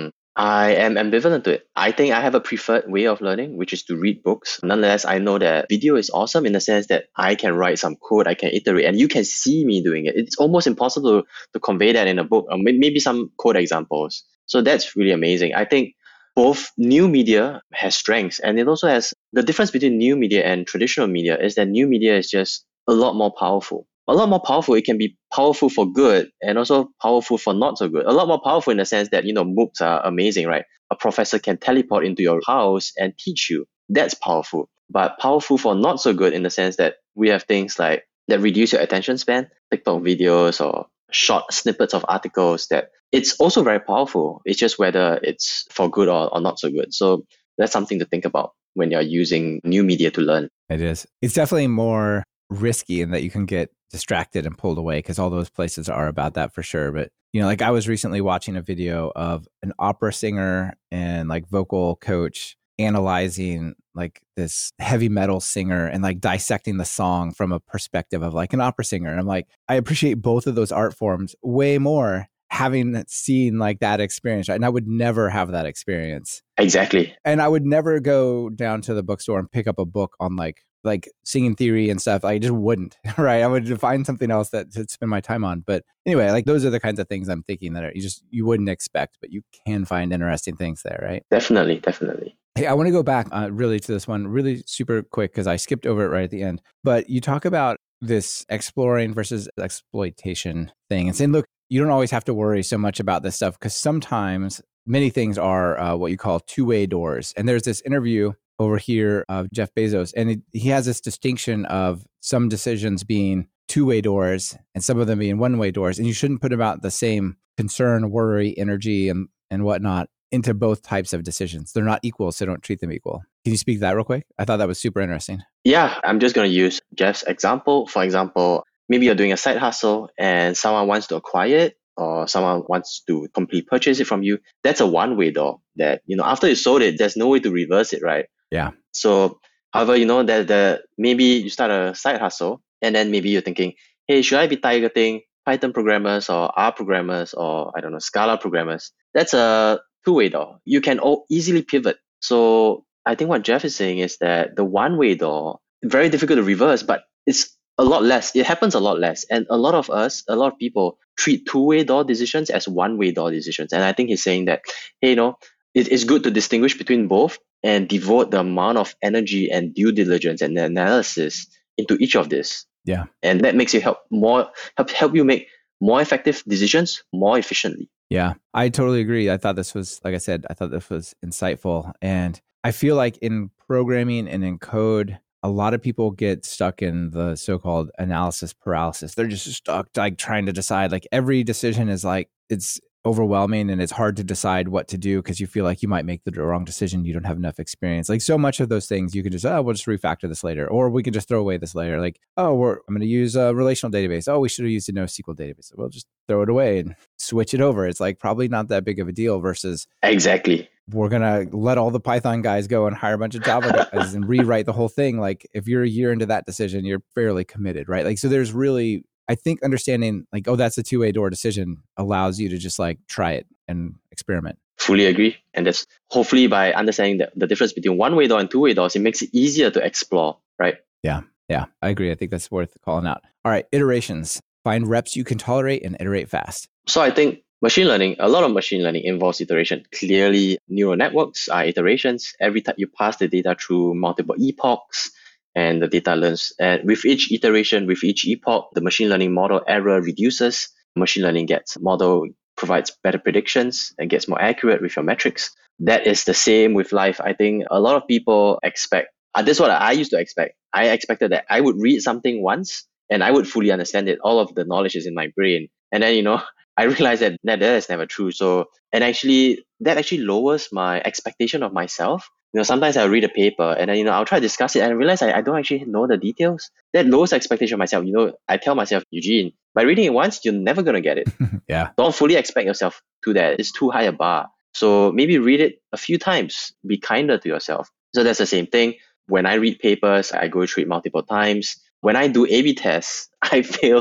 I am ambivalent to it. I think I have a preferred way of learning, which is to read books. Nonetheless, I know that video is awesome in the sense that I can write some code, I can iterate, and you can see me doing it. It's almost impossible to convey that in a book, or maybe some code examples. So that's really amazing. I think both new media has strengths, and it also has the difference between new media and traditional media is that new media is just a lot more powerful. A lot more powerful. It can be powerful for good and also powerful for not so good. A lot more powerful in the sense that, MOOCs are amazing, right? A professor can teleport into your house and teach you. That's powerful. But powerful for not so good in the sense that we have things like that reduce your attention span, TikTok videos or short snippets of articles, that it's also very powerful. It's just whether it's for good or not so good. So that's something to think about when you're using new media to learn. It is. It's definitely more risky in that you can get distracted and pulled away, because all those places are about that for sure. But, like I was recently watching a video of an opera singer and like vocal coach analyzing like this heavy metal singer and like dissecting the song from a perspective of like an opera singer. And I'm like, I appreciate both of those art forms way more having seen like that experience, right? And I would never have that experience. Exactly. And I would never go down to the bookstore and pick up a book on like singing theory and stuff. I just wouldn't, right? I would find something else to spend my time on. But anyway, like those are the kinds of things I'm thinking that you wouldn't expect, but you can find interesting things there, right? Definitely. Hey, I want to go back really to this one really super quick because I skipped over it right at the end. But you talk about this exploring versus exploitation thing and saying, look, you don't always have to worry so much about this stuff because sometimes many things are what you call two-way doors. And there's this interview over here of Jeff Bezos, and he has this distinction of some decisions being two-way doors and some of them being one-way doors. And you shouldn't put about the same concern, worry, energy, and whatnot into both types of decisions. They're not equal, so don't treat them equal. Can you speak to that real quick? I thought that was super interesting. Yeah, I'm just going to use Jeff's example. For example, maybe you're doing a side hustle and someone wants to acquire it or someone wants to completely purchase it from you. That's a one-way door that, after you sold it, there's no way to reverse it, right? Yeah. So, however, that maybe you start a side hustle and then maybe you're thinking, hey, should I be targeting Python programmers or R programmers or, Scala programmers? That's a two-way door. You can easily pivot. So I think what Jeff is saying is that the one-way door, very difficult to reverse, but it's a lot less. It happens a lot less. And a lot of people treat two-way door decisions as one-way door decisions. And I think he's saying that, hey, it's good to distinguish between both and devote the amount of energy and due diligence and analysis into each of this. Yeah. And that makes you help you make more effective decisions more efficiently. Yeah, I totally agree. I thought this was, like I said, I thought this was insightful. And I feel like in programming and in code, a lot of people get stuck in the so-called analysis paralysis. They're just stuck like trying to decide, like every decision is like, it's overwhelming and it's hard to decide what to do because you feel like you might make the wrong decision. You don't have enough experience. Like so much of those things you could just, we'll just refactor this later, or we can just throw away this later. Like, I'm going to use a relational database. Oh, we should have used a NoSQL database. We'll just throw it away and switch it over. It's like probably not that big of a deal versus exactly. We're going to let all the Python guys go and hire a bunch of Java guys and rewrite the whole thing. Like if you're a year into that decision, you're fairly committed, right? Like, so there's really, I think understanding like, oh, that's a two-way door decision allows you to just like try it and experiment. Fully agree. And that's hopefully by understanding the difference between one-way door and two-way doors, it makes it easier to explore, right? Yeah, I agree. I think that's worth calling out. All right, iterations. Find reps you can tolerate and iterate fast. So I think a lot of machine learning involves iteration. Clearly, neural networks are iterations. Every time you pass the data through multiple epochs, and the data learns. And with each iteration, with each epoch, the machine learning model error reduces. Machine learning provides better predictions and gets more accurate with your metrics. That is the same with life. I think a lot of people expect, this is what I used to expect. I expected that I would read something once and I would fully understand it. All of the knowledge is in my brain. And then, I realized that is never true. So, and actually, that actually lowers my expectation of myself. Sometimes I read a paper and then, I'll try to discuss it and I realize I don't actually know the details. That lowers expectation of myself. I tell myself, Eugene, by reading it once, you're never going to get it. Yeah. Don't fully expect yourself to that. It's too high a bar. So maybe read it a few times. Be kinder to yourself. So that's the same thing. When I read papers, I go through it multiple times. When I do A/B tests, I fail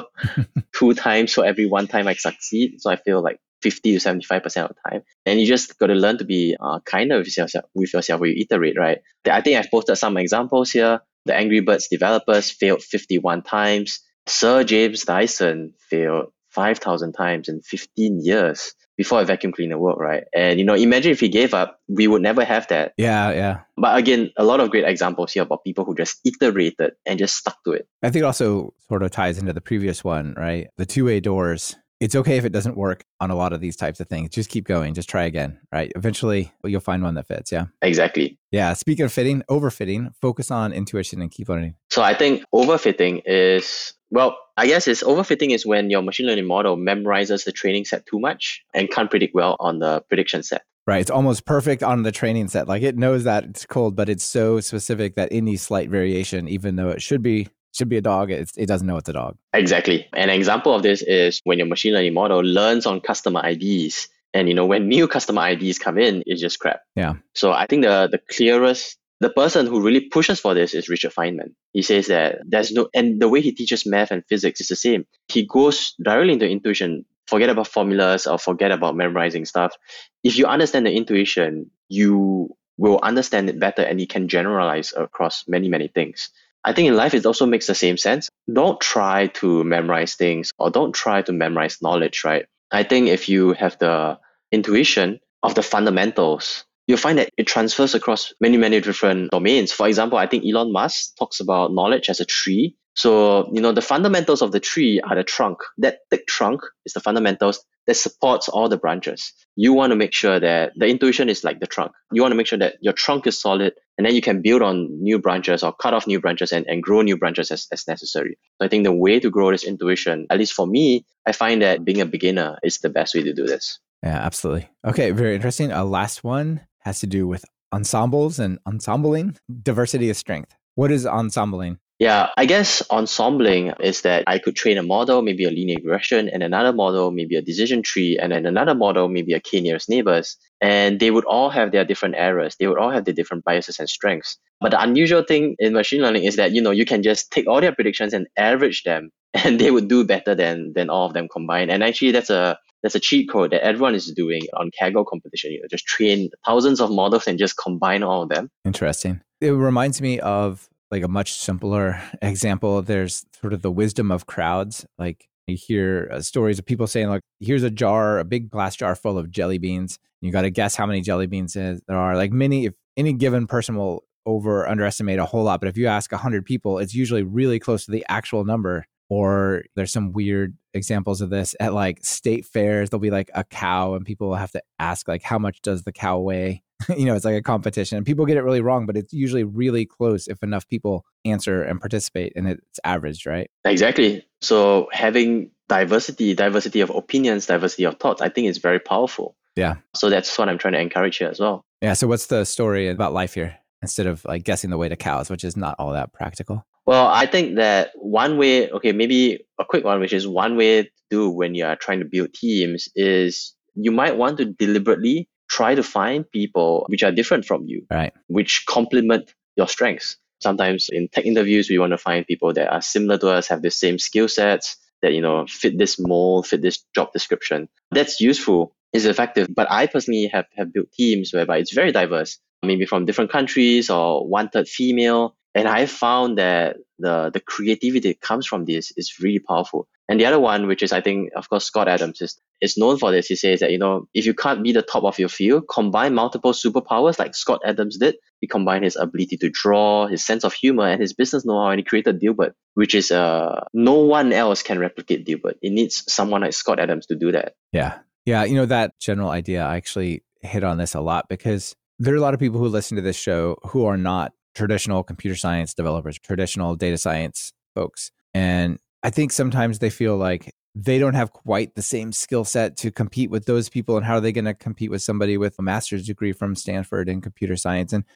2 times for every 1 time I succeed. So I fail like 50 to 75% of the time. And you just got to learn to be kinder with yourself when you iterate, right? I think I've posted some examples here. The Angry Birds developers failed 51 times. Sir James Dyson failed 5,000 times in 15 years before a vacuum cleaner worked, right? And, imagine if he gave up, we would never have that. Yeah. But again, a lot of great examples here about people who just iterated and just stuck to it. I think it also sort of ties into the previous one, right? The two-way doors. It's okay if it doesn't work on a lot of these types of things. Just keep going. Just try again, right? Eventually, you'll find one that fits. Yeah. Exactly. Yeah. Speaking of fitting, overfitting, focus on intuition and keep learning. So I think overfitting is, overfitting is when your machine learning model memorizes the training set too much and can't predict well on the prediction set. Right. It's almost perfect on the training set. Like it knows that it's cold, but it's so specific that any slight variation, even though it should be a dog, it doesn't know it's a dog. Exactly. An example of this is when your machine learning model learns on customer IDs. And when new customer IDs come in, it's just crap. Yeah. So I think the person who really pushes for this is Richard Feynman. He says that and the way he teaches math and physics is the same. He goes directly into intuition. Forget about formulas or forget about memorizing stuff. If you understand the intuition, you will understand it better and you can generalize across many, many things. I think in life, it also makes the same sense. Don't try to memorize things or don't try to memorize knowledge, right? I think if you have the intuition of the fundamentals, you'll find that it transfers across many, many different domains. For example, I think Elon Musk talks about knowledge as a tree. So, the fundamentals of the tree are the trunk. That thick trunk is the fundamentals that supports all the branches. You want to make sure that the intuition is like the trunk. You want to make sure that your trunk is solid and then you can build on new branches or cut off new branches and grow new branches as necessary. So I think the way to grow this intuition, at least for me, I find that being a beginner is the best way to do this. Yeah, absolutely. Okay, very interesting. Last one has to do with ensembles and ensembling. Diversity is strength. What is ensembling? Yeah, I guess ensembling is that I could train a model, maybe a linear regression, and another model, maybe a decision tree, and then another model, maybe a k-nearest neighbors. And they would all have their different errors. They would all have their different biases and strengths. But the unusual thing in machine learning is that, you can just take all their predictions and average them, and they would do better than all of them combined. And actually, that's a cheat code that everyone is doing on Kaggle competition. Just train thousands of models and just combine all of them. Interesting. It reminds me of like a much simpler example, there's sort of the wisdom of crowds. Like you hear stories of people saying, like, here's a jar, a big glass jar full of jelly beans. You got to guess how many jelly beans there are. Like if any given person will underestimate a whole lot, but if you ask 100 people, it's usually really close to the actual number. Or there's some weird examples of this at like state fairs. There'll be like a cow and people will have to ask like, how much does the cow weigh? It's like a competition. People get it really wrong, but it's usually really close if enough people answer and participate, and it's averaged, right? Exactly. So having diversity of opinions, diversity of thoughts, I think is very powerful. Yeah. So that's what I'm trying to encourage here as well. Yeah. So what's the story about life here instead of like guessing the weight of cows, which is not all that practical? Well, I think that one way, okay, maybe a quick one, which is one way to do when you are trying to build teams is you might want to deliberately try to find people which are different from you, right, which complement your strengths. Sometimes in tech interviews, we want to find people that are similar to us, have the same skill sets, that, fit this mold, fit this job description. That's useful, is effective. But I personally have built teams whereby it's very diverse, maybe from different countries or 1/3 female. And I found that the creativity that comes from this is really powerful. And the other one, which is, I think, of course, Scott Adams is known for this. He says that, if you can't be the top of your field, combine multiple superpowers like Scott Adams did. He combined his ability to draw, his sense of humor, and his business know-how, and he created Dilbert, which is no one else can replicate Dilbert. It needs someone like Scott Adams to do that. Yeah. Yeah. That general idea, I actually hit on this a lot because there are a lot of people who listen to this show who are not traditional computer science developers, traditional data science folks. And I think sometimes they feel like they don't have quite the same skill set to compete with those people. And how are they going to compete with somebody with a master's degree from Stanford in computer science? And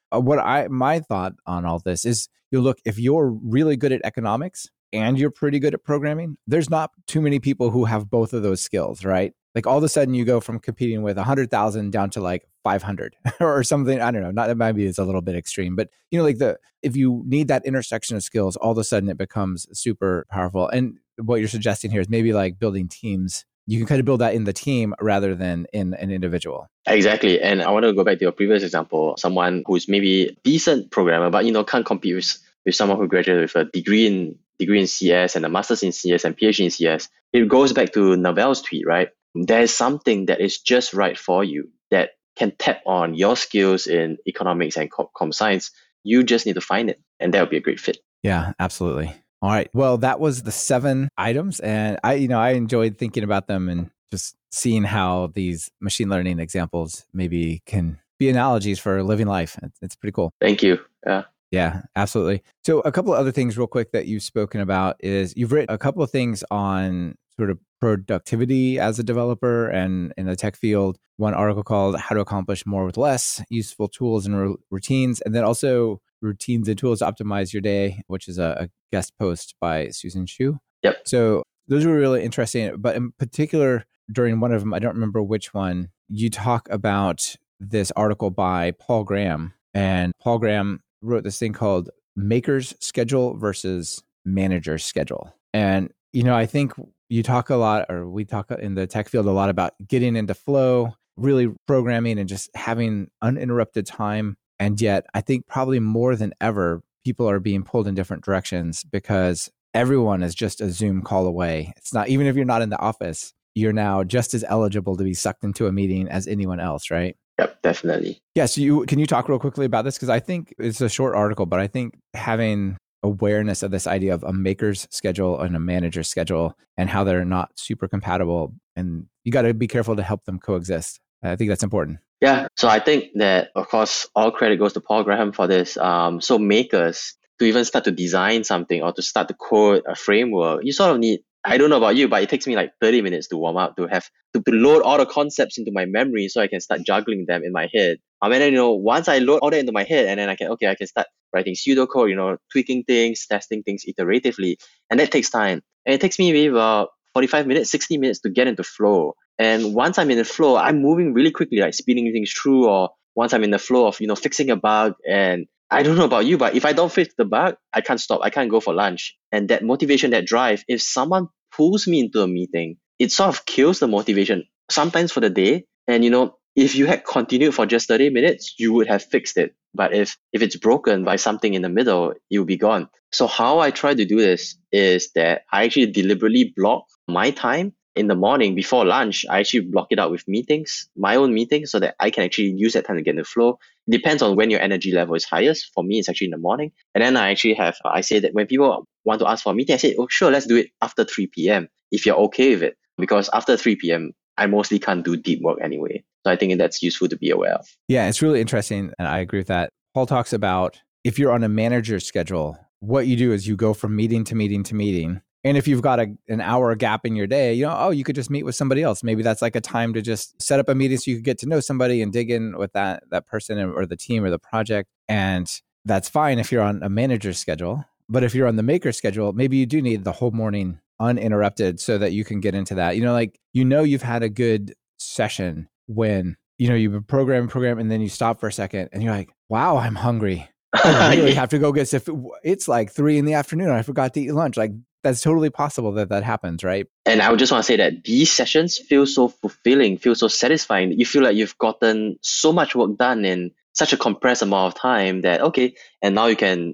my thought on all this is, look, if you're really good at economics and you're pretty good at programming, there's not too many people who have both of those skills, right? Like all of a sudden you go from competing with 100,000 down to like 500 or something. I don't know. Not maybe it's a little bit extreme, but if you need that intersection of skills, all of a sudden it becomes super powerful. And what you're suggesting here is maybe like building teams. You can kind of build that in the team rather than in an individual. Exactly. And I want to go back to your previous example, someone who's maybe a decent programmer, but can't compete with someone who graduated with a degree in CS and a master's in CS and PhD in CS. It goes back to Naval's tweet, right? There's something that is just right for you that can tap on your skills in economics and com science. You just need to find it, and that would be a great fit. Yeah, absolutely. All right. Well, that was the 7 items, and I enjoyed thinking about them and just seeing how these machine learning examples maybe can be analogies for living life. It's pretty cool. Thank you. Yeah, absolutely. So a couple of other things real quick that you've spoken about is you've written a couple of things on sort of productivity as a developer and in the tech field. One article called How to Accomplish More with Less, Useful Tools and Routines, and then also Routines and Tools to Optimize Your Day, which is a guest post by Susan Shu. Yep. So those were really interesting. But in particular, during one of them, I don't remember which one, you talk about this article by Paul Graham. And Paul Graham wrote this thing called Maker's Schedule versus Manager's Schedule. And, I think we talk in the tech field a lot about getting into flow, really programming and just having uninterrupted time. And yet I think probably more than ever, people are being pulled in different directions because everyone is just a Zoom call away. It's not, even if you're not in the office, you're now just as eligible to be sucked into a meeting as anyone else, right? Yep, definitely. Yes. Yeah, so can you talk real quickly about this? Because I think it's a short article, but I think having awareness of this idea of a maker's schedule and a manager's schedule and how they're not super compatible, and you got to be careful to help them coexist. I think that's important. Yeah. So I think that, of course, all credit goes to Paul Graham for this. So makers, to even start to design something or to start to code a framework, you sort of need, I don't know about you, but it takes me like 30 minutes to warm up, to load all the concepts into my memory so I can start juggling them in my head. And then, once I load all that into my head, and then I can start writing pseudocode, tweaking things, testing things iteratively. And that takes time. And it takes me maybe about 45 minutes, 60 minutes to get into flow. And once I'm in the flow, I'm moving really quickly, like speeding things through, or once I'm in the flow of, fixing a bug. And I don't know about you, but if I don't fix the bug, I can't stop. I can't go for lunch. And that motivation, that drive, if someone pulls me into a meeting, it sort of kills the motivation, sometimes for the day. And, if you had continued for just 30 minutes, you would have fixed it. But if it's broken by something in the middle, you'll be gone. So how I try to do this is that I actually deliberately block my time in the morning before lunch. I actually block it out with meetings, my own meetings, so that I can actually use that time to get in the flow. It depends on when your energy level is highest. For me, it's actually in the morning. And then I say that when people want to ask for a meeting, I say, oh, sure, let's do it after 3 p.m. if you're okay with it. Because after 3 p.m., I mostly can't do deep work anyway. So I think that's useful to be aware of. Yeah, it's really interesting. And I agree with that. Paul talks about if you're on a manager's schedule, what you do is you go from meeting to meeting to meeting. And if you've got an hour gap in your day, you could just meet with somebody else. Maybe that's like a time to just set up a meeting so you could get to know somebody and dig in with that person or the team or the project. And that's fine if you're on a manager's schedule. But if you're on the maker schedule, maybe you do need the whole morning uninterrupted so that you can get into that. You've had a good session when, you program, and then you stop for a second and you're like, wow, I'm hungry. I really have to go get stuff. It's like 3 p.m. I forgot to eat lunch. Like, that's totally possible that happens, right? And I would just want to say that these sessions feel so fulfilling, feel so satisfying. You feel like you've gotten so much work done in such a compressed amount of time that, okay, and now I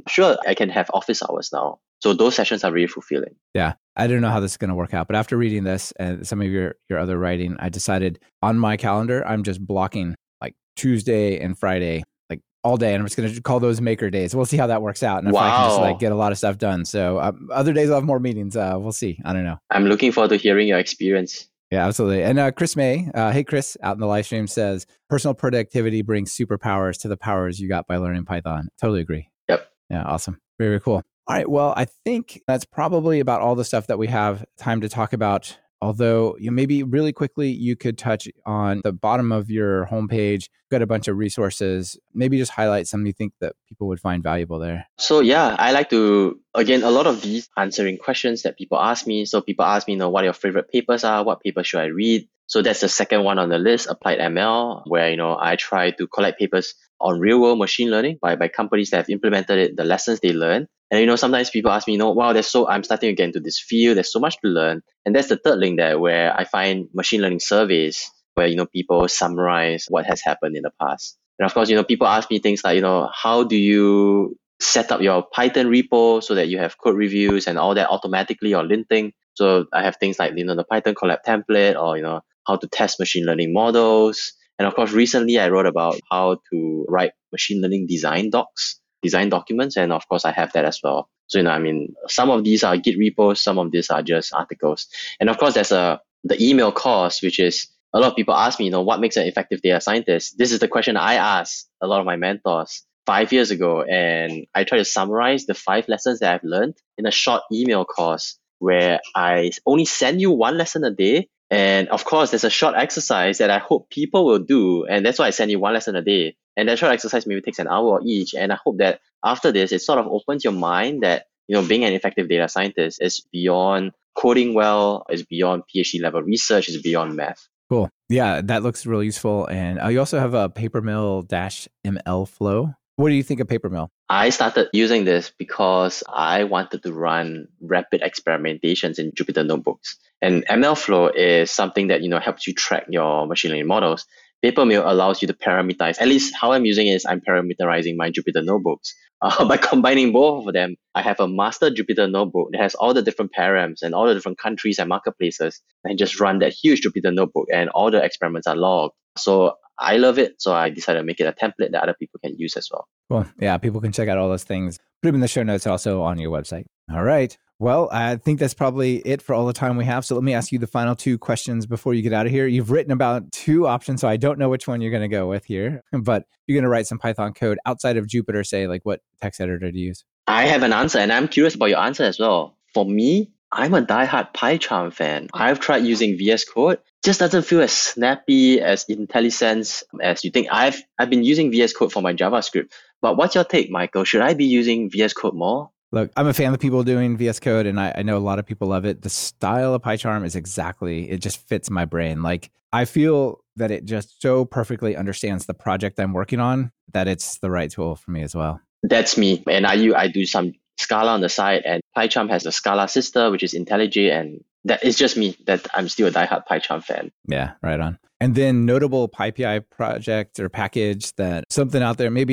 can have office hours now. So those sessions are really fulfilling. Yeah. I don't know how this is going to work out, but after reading this and some of your other writing, I decided on my calendar, I'm just blocking like Tuesday and Friday, like all day. And I'm just going to call those maker days. We'll see how that works out. And if I can just get a lot of stuff done. So other days I'll have more meetings. We'll see. I don't know. I'm looking forward to hearing your experience. Yeah, absolutely. And Chris May, hey, Chris, out in the live stream says, personal productivity brings superpowers to the powers you got by learning Python. Totally agree. Yep. Yeah, awesome. Very, very cool. All right. Well, I think that's probably about all the stuff that we have time to talk about. Although maybe really quickly, you could touch on the bottom of your homepage, got a bunch of resources, maybe just highlight something you think that people would find valuable there. So yeah, I like to, again, a lot of these answering questions that people ask me. So people ask me, what your favorite papers are, what papers should I read? So that's the second one on the list, Applied ML, where, I try to collect papers on real world machine learning by companies that have implemented it, the lessons they learn. And, sometimes people ask me, wow, I'm starting to get into this field. There's so much to learn. And that's the third link there where I find machine learning surveys where, people summarize what has happened in the past. And of course, people ask me things like, how do you set up your Python repo so that you have code reviews and all that automatically or linting? So I have things like, the Python collab template or, how to test machine learning models. And of course, recently I wrote about how to write machine learning design documents. And of course, I have that as well. So, some of these are Git repos, some of these are just articles. And of course, there's the email course, which is a lot of people ask me, what makes an effective data scientist? This is the question I asked a lot of my mentors 5 years ago. And I try to summarize the 5 lessons that I've learned in a short email course where I only send you 1 lesson a day. And of course, there's a short exercise that I hope people will do. And that's why I send you 1 lesson a day. And that short exercise maybe takes an hour each. And I hope that after this, it sort of opens your mind that, being an effective data scientist is beyond coding well, is beyond PhD level research, is beyond math. Cool. Yeah, that looks really useful. And you also have a Papermill-ML flow. What do you think of Papermill? I started using this because I wanted to run rapid experimentations in Jupyter Notebooks. And MLflow is something that, helps you track your machine learning models. Papermill allows you to parameterize. At least how I'm using it is I'm parameterizing my Jupyter Notebooks. By combining both of them, I have a master Jupyter Notebook that has all the different params and all the different countries and marketplaces. And I just run that huge Jupyter Notebook and all the experiments are logged. So I love it. So I decided to make it a template that other people can use as well. Cool. Yeah, people can check out all those things. Put them in the show notes also on your website. All right. Well, I think that's probably it for all the time we have. So let me ask you the final 2 questions before you get out of here. You've written about 2 options, so I don't know which one you're going to go with here, but you're going to write some Python code outside of Jupyter, say, like what text editor to use? I have an answer, and I'm curious about your answer as well. For me, I'm a diehard PyCharm fan. I've tried using VS Code. Just doesn't feel as snappy, as IntelliSense as you think. I've been using VS Code for my JavaScript. But what's your take, Michael? Should I be using VS Code more? Look, I'm a fan of people doing VS Code, and I know a lot of people love it. The style of PyCharm is it just fits my brain. Like, I feel that it just so perfectly understands the project I'm working on that it's the right tool for me as well. That's me. And I do some Scala on the side, and PyCharm has a Scala sister, which is IntelliJ, and that is just me, that I'm still a diehard PyCharm fan. Yeah, right on. And then notable PyPI project or package that something out there, maybe not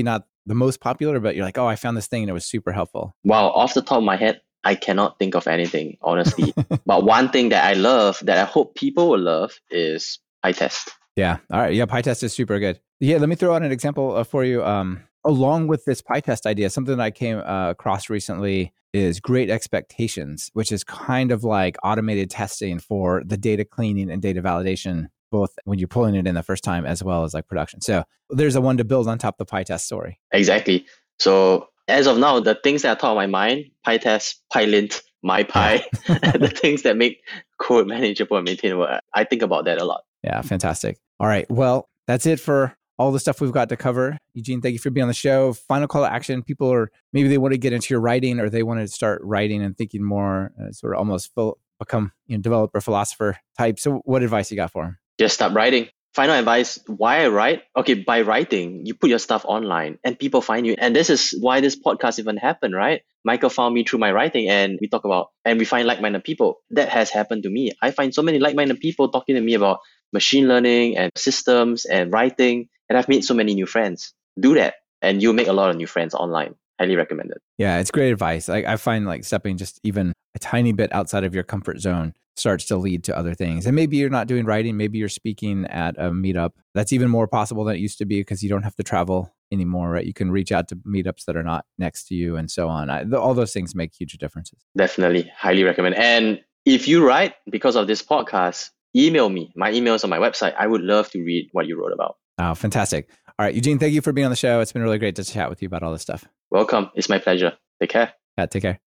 the most popular, but you're like, oh, I found this thing and it was super helpful? Wow, off the top of my head, I cannot think of anything, honestly. But one thing that I love, that I hope people will love, is PyTest. Yeah. All right. Yeah, PyTest is super good. Yeah, let me throw out an example for you. Along with this PyTest idea, something that I came across recently is Great Expectations, which is kind of like automated testing for the data cleaning and data validation, both when you're pulling it in the first time as well as like production. So there's a one to build on top of the PyTest story. Exactly. So as of now, the things that are top of my mind, PyTest, PyLint, MyPy, the things that make code manageable and maintainable, I think about that a lot. Yeah, fantastic. All right. Well, that's it for all the stuff we've got to cover. Eugene, thank you for being on the show. Final call to action. People are, maybe they want to get into your writing, or they want to start writing and thinking more, sort of almost become developer, philosopher type. So what advice you got for them? Just start writing. Final advice, why I write? Okay, by writing, you put your stuff online and people find you. And this is why this podcast even happened, right? Michael found me through my writing, and we talk about, and we find like-minded people. That has happened to me. I find so many like-minded people talking to me about machine learning and systems and writing. And I've made so many new friends. Do that, and you'll make a lot of new friends online. Highly recommend it. Yeah, it's great advice. I find like stepping just even a tiny bit outside of your comfort zone starts to lead to other things. And maybe you're not doing writing, maybe you're speaking at a meetup. That's even more possible than it used to be, because you don't have to travel anymore, right? You can reach out to meetups that are not next to you and so on. All those things make huge differences. Definitely. Highly recommend. And if you write because of this podcast, email me. My email is on my website. I would love to read what you wrote about. Oh, fantastic. All right, Eugene, thank you for being on the show. It's been really great to chat with you about all this stuff. Welcome. It's my pleasure. Take care. Yeah, take care.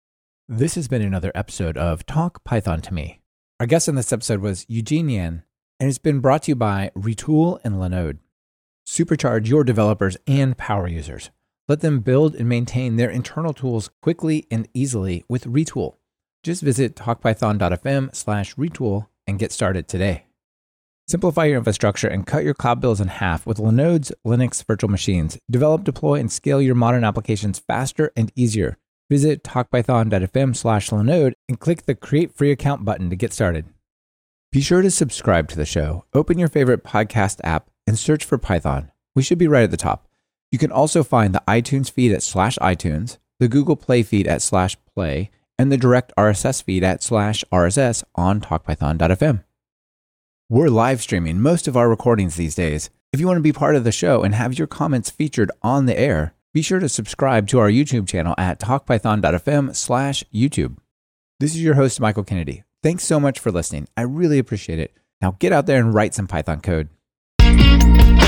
This has been another episode of Talk Python to Me. Our guest in this episode was Eugene Yan, and it's been brought to you by Retool and Linode. Supercharge your developers and power users. Let them build and maintain their internal tools quickly and easily with Retool. Just visit talkpython.fm/retool and get started today. Simplify your infrastructure and cut your cloud bills in half with Linode's Linux virtual machines. Develop, deploy, and scale your modern applications faster and easier. Visit talkpython.fm/Linode and click the Create Free Account button to get started. Be sure to subscribe to the show. Open your favorite podcast app and search for Python. We should be right at the top. You can also find the iTunes feed at /iTunes, the Google Play feed at /Play, and the direct RSS feed at /RSS on talkpython.fm. We're live streaming most of our recordings these days. If you want to be part of the show and have your comments featured on the air, be sure to subscribe to our YouTube channel at talkpython.fm/YouTube. This is your host, Michael Kennedy. Thanks so much for listening. I really appreciate it. Now get out there and write some Python code.